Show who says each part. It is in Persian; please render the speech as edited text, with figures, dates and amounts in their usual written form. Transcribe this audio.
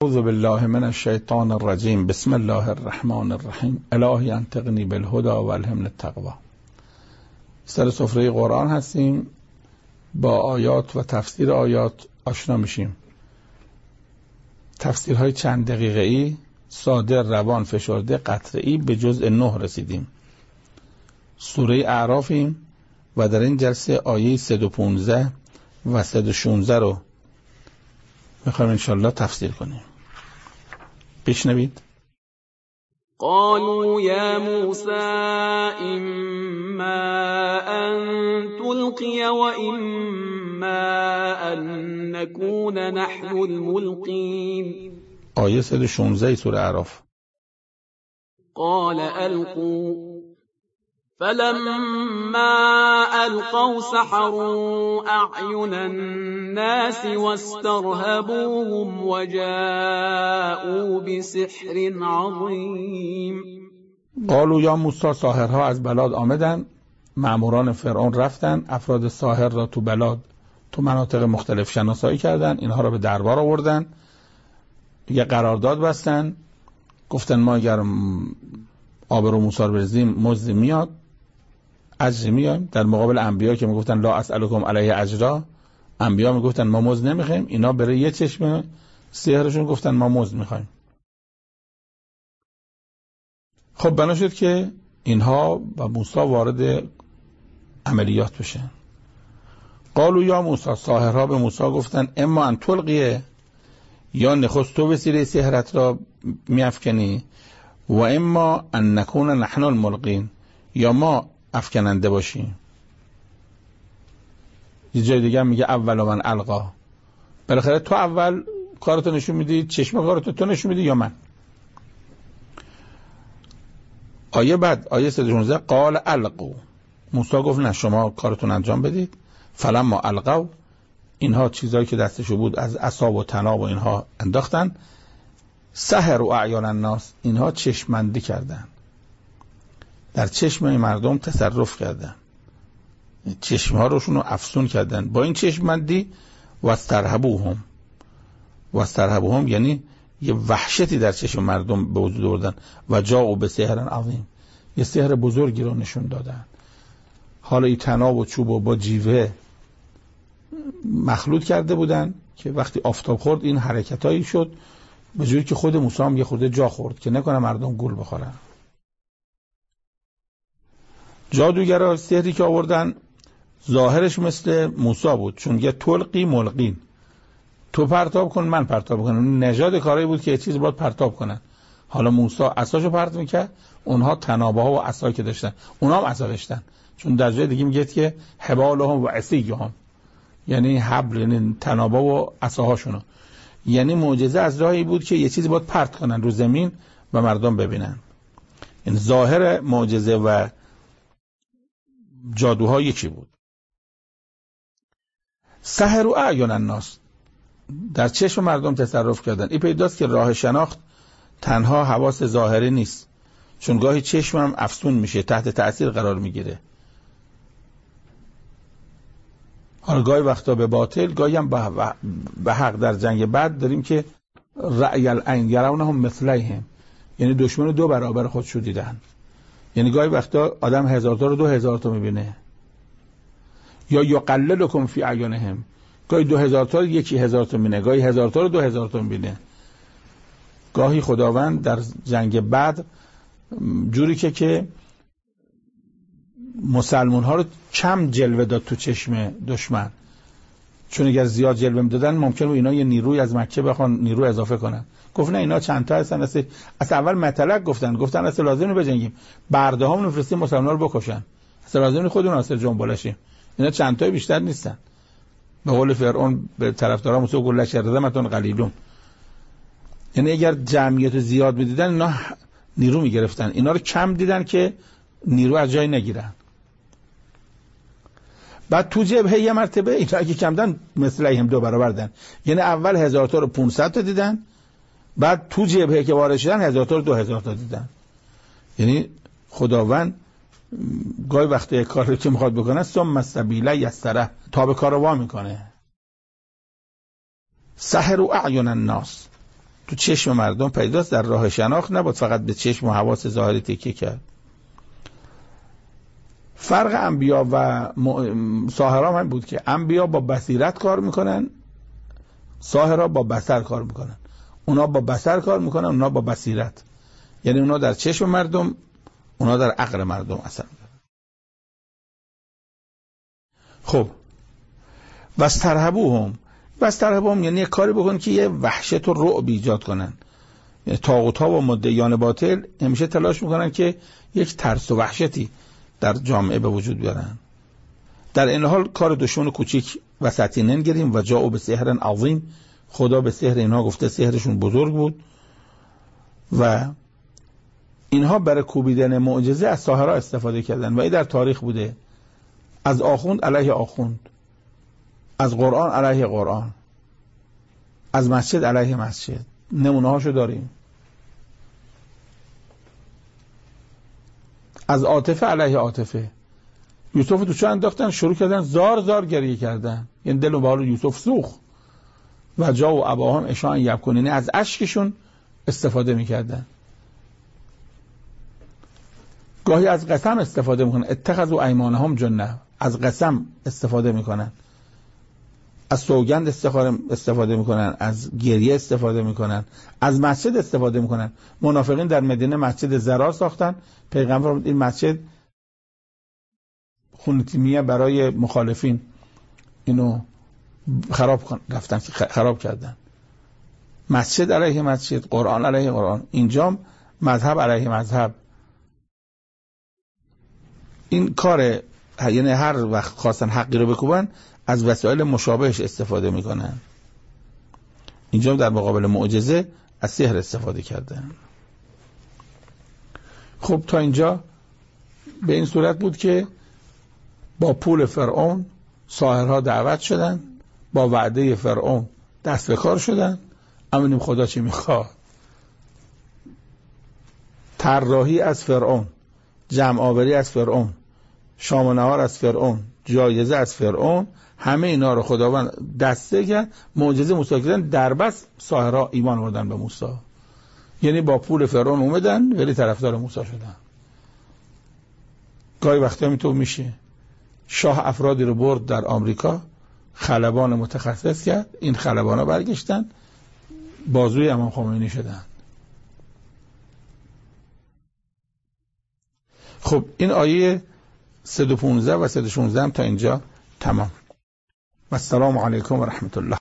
Speaker 1: اعوذ بالله من الشیطان الرجیم. بسم الله الرحمن الرحیم. الهی انطقنی بالهدى و الهمنی التقوی. سر سفره قرآن هستیم، با آیات و تفسیر آیات آشنا میشیم. تفسیرهای چند دقیقه‌ای، ساده، روان، فشرده، قطعی، به جزء 9 رسیدیم. سوره اعرافیم و در این جلسه آیه 115 و 116 رو میخوایم انشالله تفسیر کنیم. بشنوید.
Speaker 2: قالوا يا موسى إما أن تلقي وإما أن نكون نحن الملقين.
Speaker 1: آیه 116 سوره اعراف.
Speaker 2: قال ألقوا فلما ألقوا سحروا أعين الناس واسترهبوهم وجاءوا بسحر عظيم.
Speaker 1: قالوا یا موسی، ساحرها از بلاد آمدن، مأموران فرعون رفتن، افراد ساحر را تو بلاد، تو مناطق مختلف شناسایی کردن، اینها را به دربار آوردن، یه قرارداد بستن، گفتن ما اگر آبرو موسی رو بریزیم مزد میاد، اجر میایم. در مقابل انبیا که میگفتن لا اسألکم علیه اجرا، انبیا میگفتن ما مزد نمیخوایم، اینا برای یه چشم سحرشون گفتن ما مزد میخوایم. خب بنا شد که اینها و موسی وارد عملیات بشن. قالوا یا موسی، ساحرها به موسی گفتن اما ان تلقیه، یا نخست تو وسیله سحرت را میافکنی، و اما ان نکون نحن الملقین، یا ما افکننده باشیم. یه جای دیگه میگه اول من القا، بالاخره تو اول کارتو نشون میدی، چشم کارتو تو نشون میدی یا من؟ آیه بعد، آیه 116 قال القوا، موسی گفت نه شما کارتون انجام بدید. فلما القوا، اینها چیزایی که دستشو بود از عصا و طناب و اینها انداختن. سحروا اعین الناس، اینها چشمندی کردن، در چشم مردم تصرف کردن، چشمها روشون رو افسون کردن با این چشمندی. واسترهبوهم، واسترهبوهم یعنی یه وحشتی در چشم مردم به وجود آوردن. و جاءوا بسحر عظیم، یه سحر بزرگی رو نشون دادن. حالا این طناب و چوب و با جیوه مخلوط کرده بودن که وقتی آفتاب خورد این حرکتایی شد، به جوری که خود موسی هم یه خورده جا خورد که نکنه مردم گول بخورن. جادوگرا سحری که آوردن ظاهرش مثل موسی بود، چون یه تلقی ملقین، تو پرتاب کن من پرتاب کنم. نژاد کاری بود که یه چیز باید پرتاب کنن. حالا موسی عصاشو پرت میکرد، اونها طنابه ها و عصا که داشتن اونها هم عصا داشتن، چون در جای دیگه میگه که حبالهم و عصیهم، یعنی حبل، یعنی طنابه و عصاهاشونو. یعنی معجزه از راهی بود که یه چیزی باید پرت کنن رو زمین و مردم ببینن. این ظاهر معجزه و جادوها یکی بود. سحروا اعین الناس، در چشم مردم تصرف کردن. این پیداست که راه شناخت تنها حواس ظاهری نیست، چون گاهی چشم هم افسون میشه، تحت تأثیر قرار میگیره. حالا گاهی وقتا به باطل، گاهی هم به حق. در جنگ بعد داریم که رأی العین یرونهم مثلیهم، یعنی دشمن 2 برابر خودشو دیدن. یعنی گاهی وقتا آدم 1000 تا رو 2000 تا میبینه. یا یقللکم فی اعینهم، گاهی 2000 تا رو 1000 تا میبینه، گاهی 1000 تا رو 2000 تا میبینه. گاهی خداوند در جنگ بدر جوری که مسلمان ها رو کم جلوه داد تو چشم دشمن، چون اگر زیاد جلوه میدادن ممکنه اینا یه نیروی از مکه بخوان نیرو اضافه کنن. گفت نه اینا چند تا هستن، از اول مطلق گفتن اصلا لازم نیست بجنگیم، برده ها میفرستیم مسلمان‌ها رو بکشن، اصلا لازم نیست خودمون اصلا جنبالشیم، اینا چند تا بیشتر نیستن. به قول فرعون به طرفدارا موسی گفت لشرذمتون قلیلون، یعنی اگر جمعیت زیاد میدیدن اینا نیرو میگرفتن، اینا رو کم دیدن که نیرو از جای نگیرن. بعد تو جبهه یه مرتبه اینا اگه کم دن مثلیهم 2 برابر دن، یعنی اول 1000 تا رو 500 تا دیدن، بعد تو جبهه که وارد شدن 1000 تا رو 2000 تا دیدن. یعنی خداوند گاهی وقتی کاری که میخواد بکنه ثم السبیل یسره، تا به کار وا میکنه. سحروا اعین الناس، تو چشم مردم پیداست. در راه شناخت نباید فقط به چشم و حواس ظاهری تکیه کرد. فرق انبیا و ساحرها هم بود که انبیا با بصیرت کار میکنن، ساحرها با بصر کار میکنن. اونا با بصر کار میکنن، اونا با بصیرت. یعنی اونا در چشم مردم، اونا در عقل مردم اثر میکنن. خب واسترهبوهم یعنی یک کاری بکن که یه وحشت و رعب ایجاد کنن. یعنی طاغوت‌ها و مدعیان باطل همیشه تلاش میکنن که یک ترس و وحشتی در جامعه به وجود بیارن. در این حال کار دشمن کوچیک وسطی نگیریم. و جاءوا بسحر عظیم، خدا به سحر اینها گفته سحرشون بزرگ بود و اینها برای کوبیدن معجزه از ساحرها استفاده کردن و این در تاریخ بوده. از آخوند علیه آخوند، از قرآن علیه قرآن، از مسجد علیه مسجد. نمونه هاشو داریم. از عاطفه علیه عاطفه. یوسف تو چه انداختن، شروع کردن زار زار گریه کردن، یعنی دل و بال یوسف سوخت. و جا و اباهم اشاء یبکون، از اشکشون استفاده میکردن. گاهی از قسم استفاده میکنن، اتخذوا ایمانهم جنة، از قسم استفاده میکنن، از سوگند استفاده میکنن، از گریه استفاده میکنن، از مسجد استفاده میکنن. منافقین در مدینه مسجد زرار ساختن، پیغمبر این مسجد خونتیمیه برای مخالفین، اینو خراب کردن. مسجد علیه مسجد، قرآن علیه قرآن، اینجام مذهب علیه مذهب. این کار، یعنی هر وقت خواستن حقی رو بکوبن از وسایل مشابهش استفاده میکنن. اینجا در مقابل معجزه از سحر استفاده کردن. خب تا اینجا به این صورت بود که با پول فرعون ساحرها دعوت شدن، با وعده فرعون دست به کار شدن. اما خدا چی میخواد؟ طراحی از فرعون، جمع آوری از فرعون، شام و نهار از فرعون، جایزه از فرعون، همه اینا رو خداوند دسته کرد. معجزه موسی کردن، در بس ساحرها ایمان آوردن به موسی. یعنی با پول فرعون اومدن ولی طرفدار موسی شدن. گاهی وقتا اینطور میشه. شاه افرادی رو برد در آمریکا، خلبان متخصص کرد، این خلبانا برگشتن بازوی امام خمینی شدن. خب این آیه 115 و 116 تا اینجا تمام. و السلام علیکم و رحمت الله.